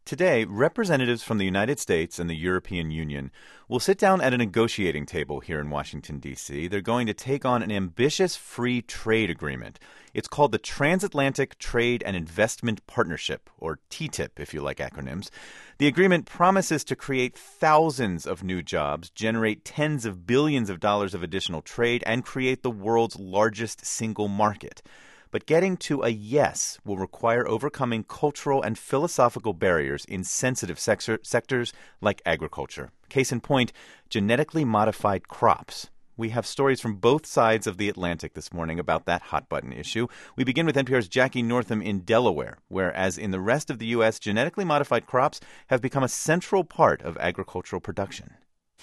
Today, representatives from the United States and the European Union will sit down at a negotiating table here in Washington, D.C. They're going to take on an ambitious free trade agreement. It's called the Transatlantic Trade and Investment Partnership, or TTIP if you like acronyms. The agreement promises to create thousands of new jobs, generate tens of billions of dollars of additional trade, and create the world's largest single market. But getting to a yes will require overcoming cultural and philosophical barriers in sensitive sectors like agriculture. Case in point, genetically modified crops. We have stories from both sides of the Atlantic this morning about that hot-button issue. We begin with NPR's Jackie Northam in Delaware, where, as in the rest of the U.S., genetically modified crops have become a central part of agricultural production.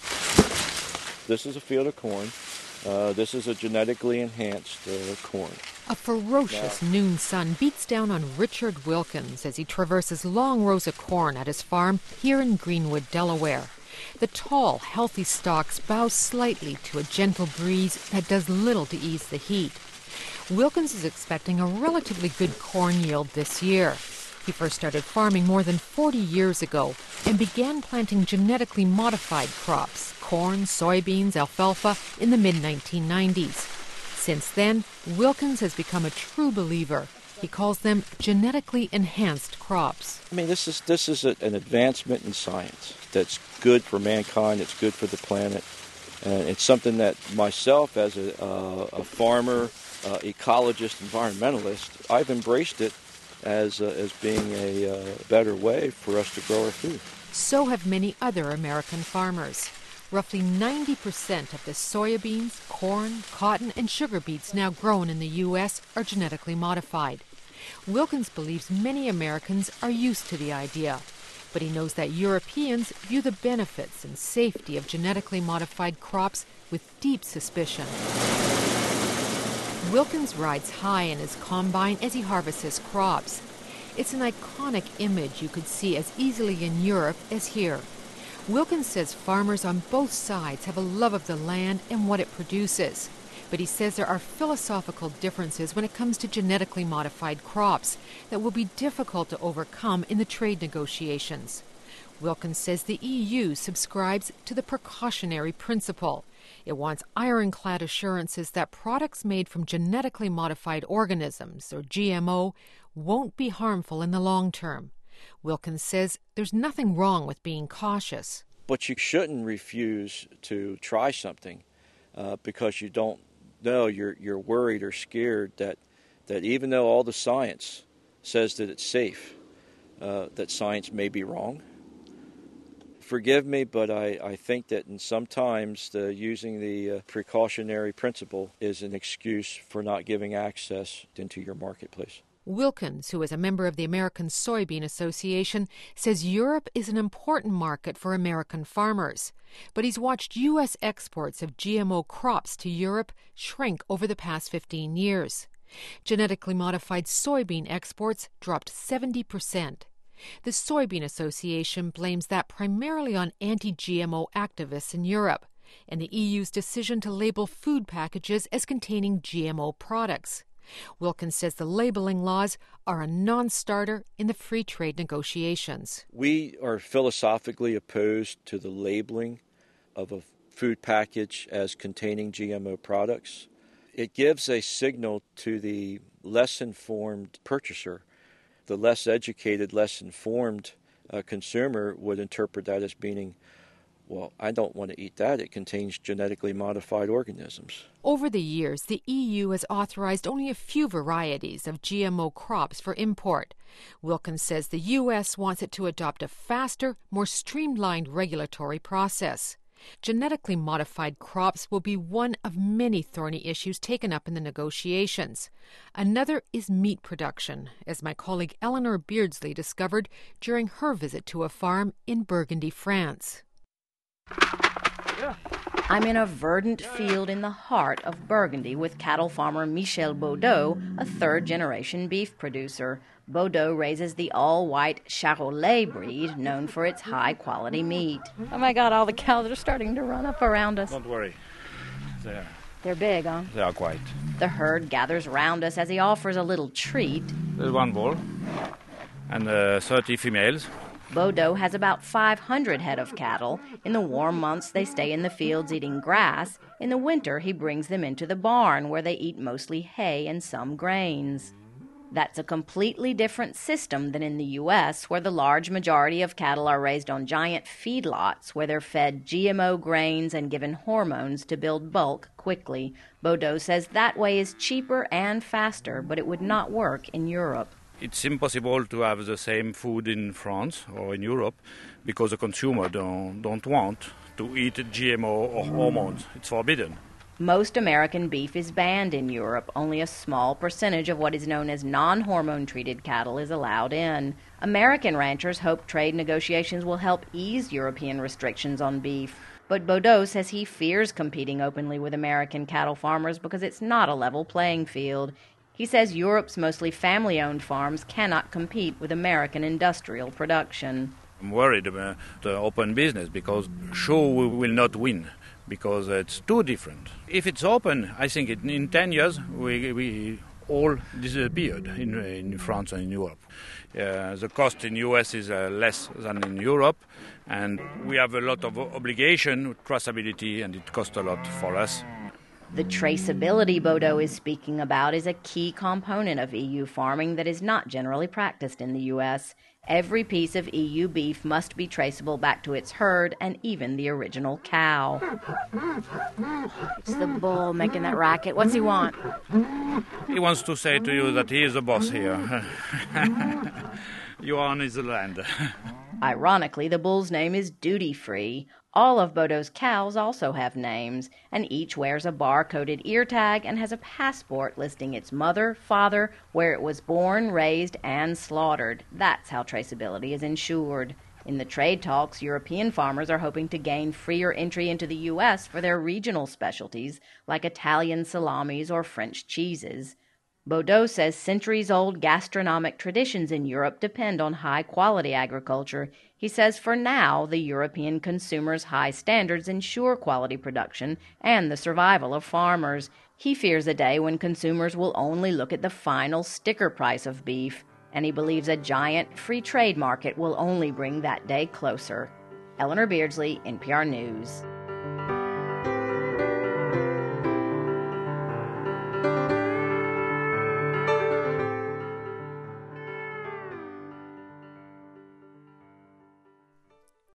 This is a field of corn. This is a genetically enhanced corn. A ferocious noon sun beats down on Richard Wilkins as he traverses long rows of corn at his farm here in Greenwood, Delaware. The tall, healthy stalks bow slightly to a gentle breeze that does little to ease the heat. Wilkins is expecting a relatively good corn yield this year. He first started farming more than 40 years ago and began planting genetically modified crops, corn, soybeans, alfalfa, in the mid-1990s. Since then, Wilkins has become a true believer. He calls them genetically enhanced crops. I mean, this is an advancement in science that's good for mankind, it's good for the planet, and it's something that myself as a farmer, ecologist, environmentalist, I've embraced it as being a better way for us to grow our food. So have many other American farmers. Roughly 90% of the soybeans, corn, cotton, and sugar beets now grown in the U.S. are genetically modified. Wilkins believes many Americans are used to the idea, but he knows that Europeans view the benefits and safety of genetically modified crops with deep suspicion. Wilkins rides high in his combine as he harvests his crops. It's an iconic image you could see as easily in Europe as here. Wilkins says farmers on both sides have a love of the land and what it produces. But he says there are philosophical differences when it comes to genetically modified crops that will be difficult to overcome in the trade negotiations. Wilkins says the EU subscribes to the precautionary principle. It wants ironclad assurances that products made from genetically modified organisms, or GMO, won't be harmful in the long term. Wilkins says there's nothing wrong with being cautious. But you shouldn't refuse to try something because you don't know, you're worried or scared that even though all the science says that it's safe, that science may be wrong. Forgive me, but I think that sometimes using the precautionary principle is an excuse for not giving access into your marketplace. Wilkins, who is a member of the American Soybean Association, says Europe is an important market for American farmers. But he's watched U.S. exports of GMO crops to Europe shrink over the past 15 years. Genetically modified soybean exports dropped 70%. The Soybean Association blames that primarily on anti-GMO activists in Europe and the EU's decision to label food packages as containing GMO products. Wilkins says the labeling laws are a non-starter in the free trade negotiations. We are philosophically opposed to the labeling of a food package as containing GMO products. It gives a signal to the less informed purchaser. The less educated, less informed consumer would interpret that as meaning, well, I don't want to eat that. It contains genetically modified organisms. Over the years, the EU has authorized only a few varieties of GMO crops for import. Wilkins says the U.S. wants it to adopt a faster, more streamlined regulatory process. Genetically modified crops will be one of many thorny issues taken up in the negotiations. Another is meat production, as my colleague Eleanor Beardsley discovered during her visit to a farm in Burgundy, France. I'm in a verdant field in the heart of Burgundy with cattle farmer Michel Baudot, a third-generation beef producer. Baudot raises the all-white Charolais breed, known for its high-quality meat. Oh, my God, all the cows are starting to run up around us. Don't worry. They're big, huh? They are quite. The herd gathers round us as he offers a little treat. There's one bull and 30 females. Baudot has about 500 head of cattle. In the warm months, they stay in the fields eating grass. In the winter, he brings them into the barn, where they eat mostly hay and some grains. That's a completely different system than in the U.S., where the large majority of cattle are raised on giant feedlots, where they're fed GMO grains and given hormones to build bulk quickly. Baudot says that way is cheaper and faster, but it would not work in Europe. It's impossible to have the same food in France or in Europe because the consumer don't want to eat GMO or hormones. It's forbidden. Most American beef is banned in Europe. Only a small percentage of what is known as non-hormone treated cattle is allowed in. American ranchers hope trade negotiations will help ease European restrictions on beef. But Baudot says he fears competing openly with American cattle farmers because it's not a level playing field. He says Europe's mostly family-owned farms cannot compete with American industrial production. I'm worried about the open business because sure we will not win because it's too different. If it's open, I think in 10 years we all disappeared in France and in Europe. The cost in US is less than in Europe, and we have a lot of obligation, traceability, and it costs a lot for us. The traceability Baudot is speaking about is a key component of EU farming that is not generally practiced in the U.S. Every piece of EU beef must be traceable back to its herd and even the original cow. It's the bull making that racket. What's he want? He wants to say to you that he is the boss here. You are on his land. Ironically, the bull's name is Duty Free. All of Baudot's cows also have names, and each wears a bar-coded ear tag and has a passport listing its mother, father, where it was born, raised, and slaughtered. That's how traceability is ensured. In the trade talks, European farmers are hoping to gain freer entry into the U.S. for their regional specialties, like Italian salamis or French cheeses. Baudot says centuries-old gastronomic traditions in Europe depend on high-quality agriculture. He says for now, the European consumers' high standards ensure quality production and the survival of farmers. He fears a day when consumers will only look at the final sticker price of beef, and he believes a giant free trade market will only bring that day closer. Eleanor Beardsley, NPR News.